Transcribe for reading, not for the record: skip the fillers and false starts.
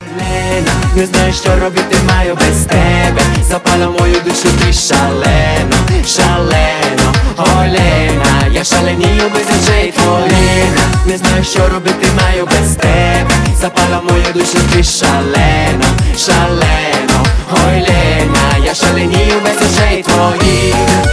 Лена, не знаю, що робити маю без тебе. Запала мою душу ти шалено, шалено. Ой, Лена, я шаленію без очей твоїх. Лена, не знаю, що робити маю без тебе. Запала мою душу ти шалено, шалено. Ой, Лена, я шаленію без очей твоїх.